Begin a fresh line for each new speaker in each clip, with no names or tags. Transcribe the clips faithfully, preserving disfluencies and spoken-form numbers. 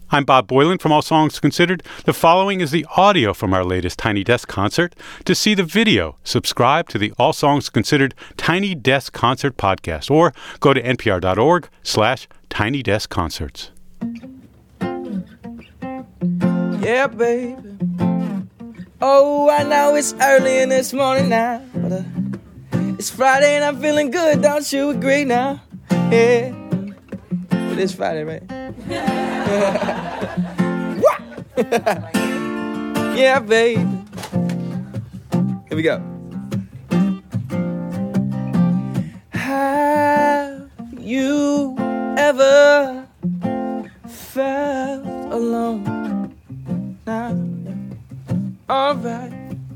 I'm Bob Boylan from All Songs Considered. The following is the audio from our latest Tiny Desk concert. To see the video, subscribe to the All Songs Considered Tiny Desk Concert podcast or go to npr.org slash Tiny Desk Concerts.
Yeah, baby. Oh, I know it's early in this morning now, but uh, it's Friday and I'm feeling good, don't you agree now? Yeah. It is Friday, right? Yeah, baby. Here we go. Have you ever felt alone? Now, alright.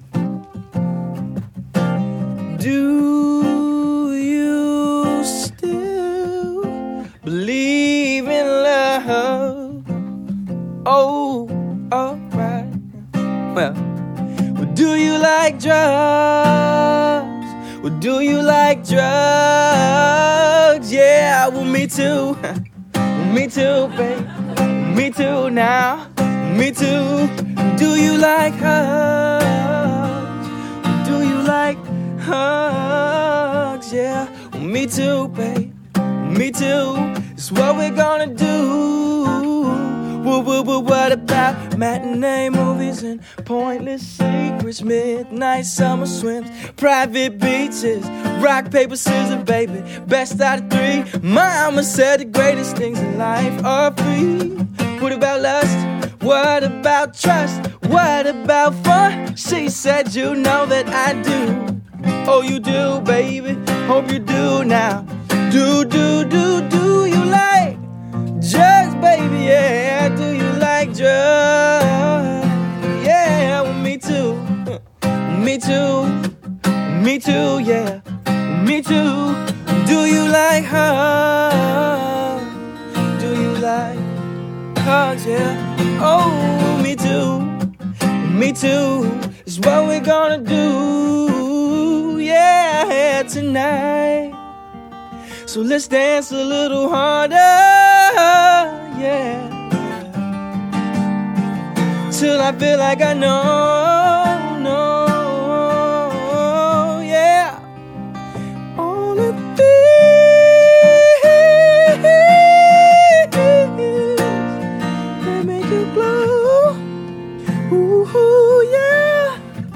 Do you still believe in love? Oh, alright. Well, well, do you like drugs? Well, do you like drugs? Yeah, well, me too. Me too, babe. Me too now. Me too. Do you like hugs? Do you like hugs? Yeah, well, me too, babe. Me too. It's what we're gonna do. Woo, woo, woo, what about matinee movies and pointless secrets, midnight summer swims, private beaches, rock, paper, scissors, baby, best out of three. Mama said the greatest things in life are free. What about lust? What about trust? What about fun? She said you know that I do. Oh, you do, baby. Hope you do now. Do, do, do, do you like drugs, baby? Yeah, do you like drugs? Yeah, well, me too. Me too. Me too, yeah. Me too. Do you like hugs? Do you like hugs, yeah? Oh, me too. Me too. It's what we're gonna do, yeah, tonight. So let's dance a little harder, yeah. Till I feel like I know, no, yeah. All the things that make you glow, ooh, yeah.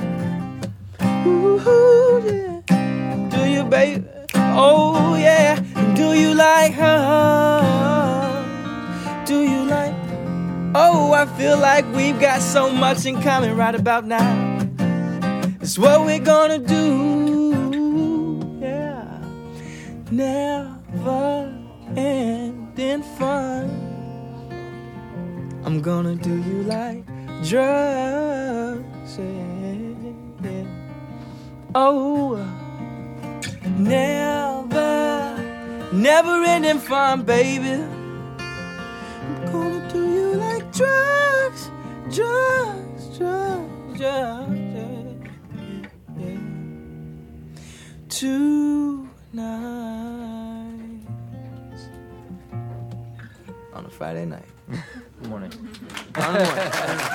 Ooh, yeah. Do you, baby? Oh, yeah. Do you like her? Do you like? Oh, I feel like we've got so much in common right about now. It's what we're gonna do. Yeah. Never ending fun. I'm gonna do you like drugs. Yeah. Oh, never, never ending fun, baby. I'm gonna do you like drugs, drugs, drugs, drugs, yeah, yeah. Tonight on a Friday night.
Good morning.
On a morning.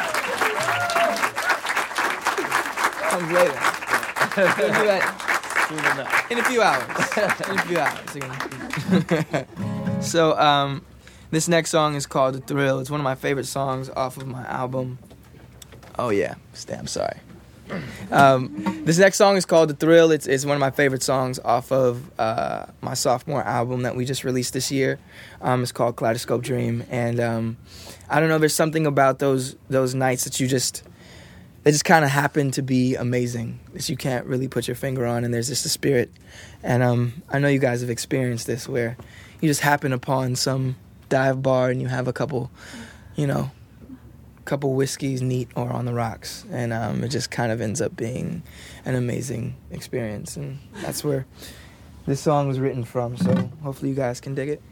Comes later. We'll do that in a few hours. In a few hours. So, um, this next song is called The Thrill. It's one of my favorite songs off of my album. Oh, yeah. Damn, sorry. Um, this next song is called The Thrill. It's, it's one of my favorite songs off of uh, my sophomore album that we just released this year. Um, it's called Kaleidoscope Dream. And um, I don't know, there's something about those those nights that you just... They just kind of happen to be amazing that you can't really put your finger on, and there's just a spirit. And um, I know you guys have experienced this where you just happen upon some dive bar and you have a couple, you know, couple whiskeys neat or on the rocks, and um, it just kind of ends up being an amazing experience. And that's where this song was written from, so hopefully you guys can dig it.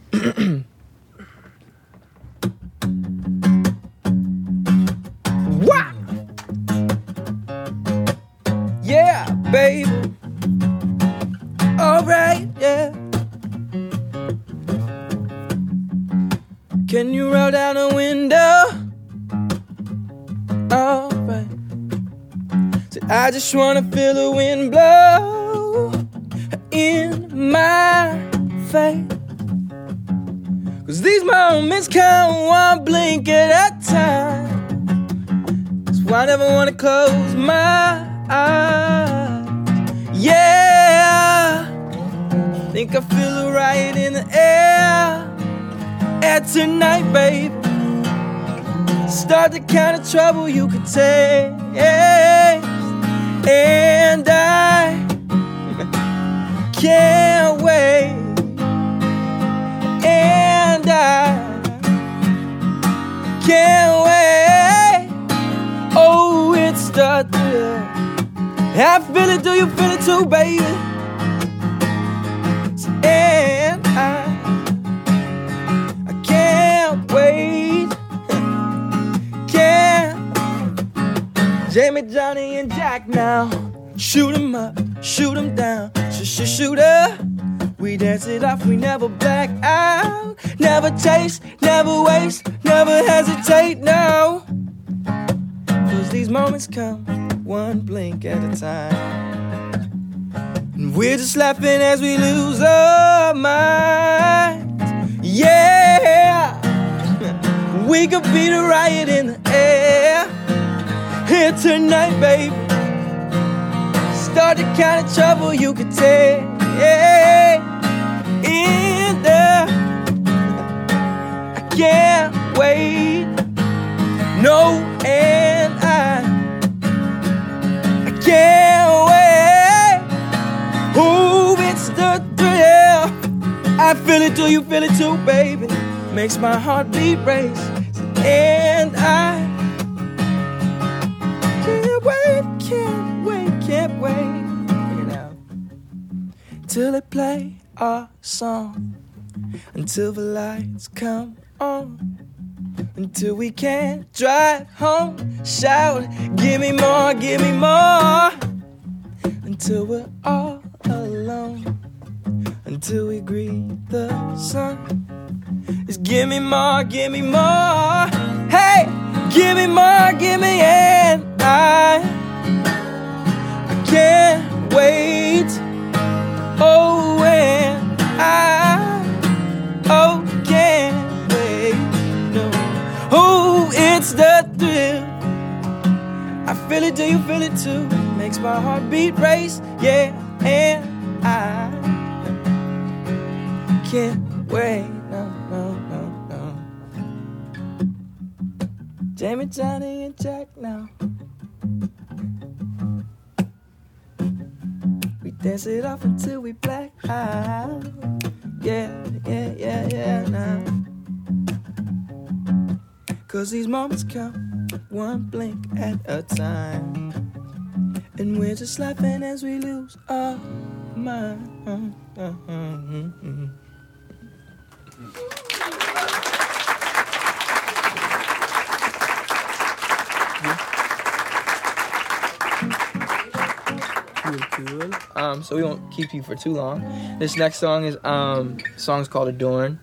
Wow! Yeah, babe. All right, yeah. Can you roll down a window? alright. So I just wanna feel the wind blow in my face. Cause these moments come one blink at a time. That's why I never wanna close my eyes. Yeah, think I feel it right in the air. And tonight, babe, start the kind of trouble you could take. And I can't wait. And I can't wait. Oh, it's the thrill. I feel it, do you feel it too, baby? And I I can't wait. Can't. Jamie, Johnny, and Jack now. Shoot 'em up, shoot 'em down. Sh sh shoot up. We dance it off, we never black out. Never chase, never waste, never hesitate, no. Cause these moments come one blink at a time. And we're just laughing as we lose our minds. Yeah, we could beat a riot in the air. Here tonight, baby. Start the kind of trouble you could take. In there, I can't wait. No, and I, I can't wait. Oh, it's the thrill. I feel it, do you feel it too, baby? Makes my heart beat race. And I can't wait, can't wait, can't wait. Till they play our song, until the lights come on, until we can't drive home. Shout, give me more, give me more, until we're all alone, until we greet the sun. Just give me more, give me more. Hey, give me more, give me, and I, I can't wait. Oh, and I, oh, can't wait, no. Oh, it's the thrill. I feel it, do you feel it too? Makes my heart beat race, yeah. And I can't wait, no, no, no, no. Jamie, Johnny, and Jack now. Dance it off until we black out. Yeah, yeah, yeah, yeah, now. Cause these moments come one blink at a time. And we're just laughing as we lose our mind. Cool. Um, so we won't keep you for too long. This next song is um, song's called Adorn.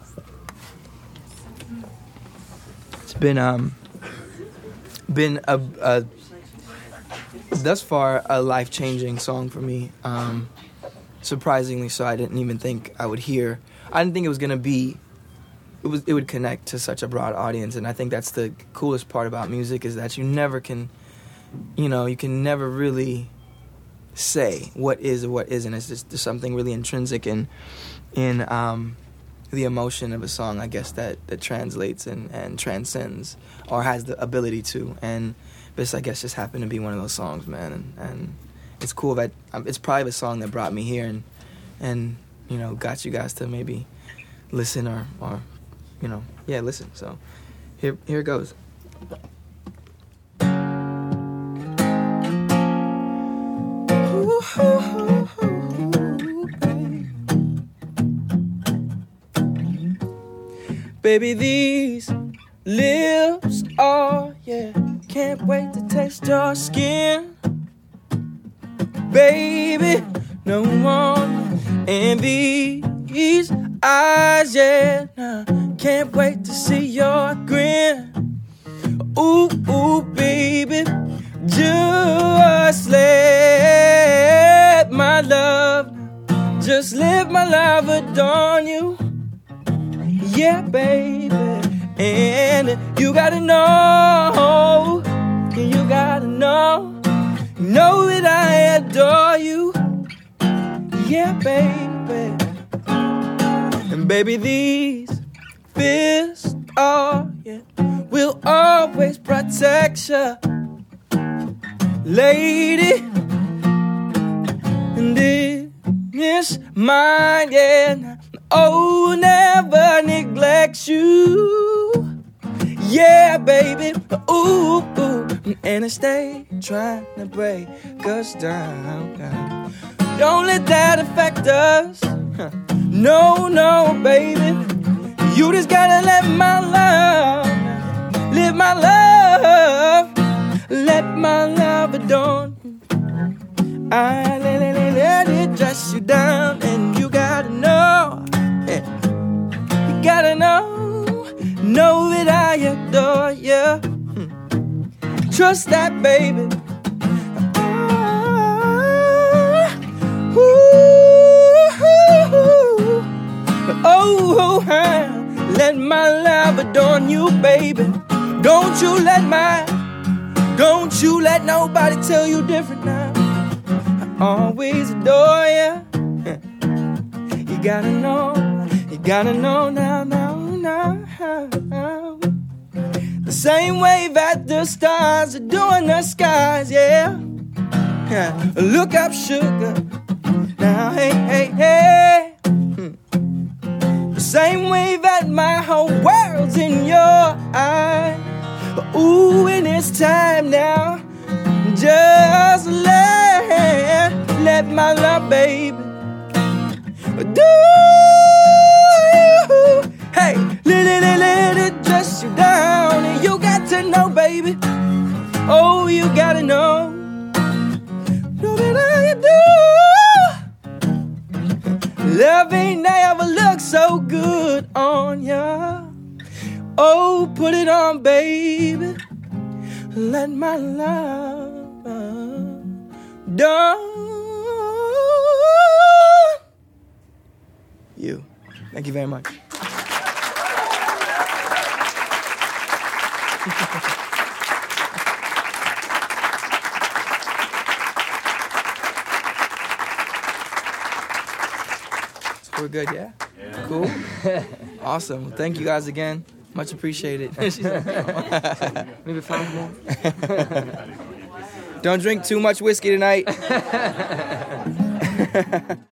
It's been um, been a, a thus far a life-changing song for me. Um, surprisingly, so I didn't even think I would hear. I didn't think it was gonna be. It was. It would connect to such a broad audience, and I think that's the coolest part about music is that you never can, you know, you can never really say what is or what isn't. It's just there's something really intrinsic in in um, the emotion of a song, I guess, that, that translates and, and transcends or has the ability to. And this, I guess, just happened to be one of those songs, man. And, and it's cool that um, it's probably the song that brought me here and and you know got you guys to maybe listen or or you know yeah listen. So here here it goes. Baby, these lips are, yeah, can't wait to taste your skin. Baby, no one envies eyes, yeah, nah, can't wait to see your grin. Ooh, ooh, baby, just let my love, just let my love adorn you. Yeah, baby, and you gotta know, you gotta know, know that I adore you. Yeah, baby, and baby, these fists are, yeah, will always protect you, lady. And this mine, yeah, oh, never neglects you. Yeah, baby, ooh, ooh, and I stay trying to break us down. Don't let that affect us. No, no, baby, you just gotta let my love, let my love, let my love adorn. I let, let, let, let it dress you down, and you gotta know, yeah, you gotta know, know that I adore you. Hmm. Trust that, baby. Oh, ooh, oh, oh, let my love adorn you, baby. Don't you let my, don't you let nobody tell you different now. I always adore you. You gotta know, you gotta know now, now, now. The same way that the stars are doing the skies, yeah. Look up, sugar. Now, hey, hey, hey. The same way that my whole world's in your eyes. Ooh, and it's time now. Just let, let my love, baby, do. Hey, let it, let, let it dress you down. And you got to know, baby. Oh, you gotta know. Know that I do. Love ain't never looked so good on ya. Oh, put it on, baby. Let my love dawn you. Thank you very much. So we're good, yeah? Yeah. Cool. Awesome. Thank you guys again. Much appreciated. Maybe five more. Don't drink too much whiskey tonight.